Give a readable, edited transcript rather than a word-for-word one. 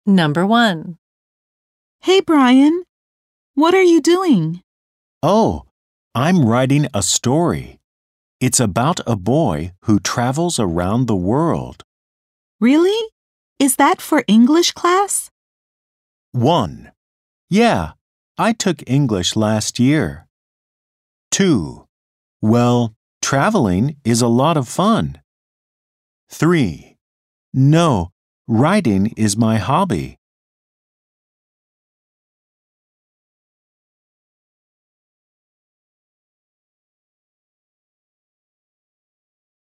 Number 1. Hey, Brian. What are you doing? Oh, I'm writing a story. It's about a boy who travels around the world. Really? Is that for English class? 1. Yeah, I took English last year. 2. Well, traveling is a lot of fun. 3. No, writing is my hobby.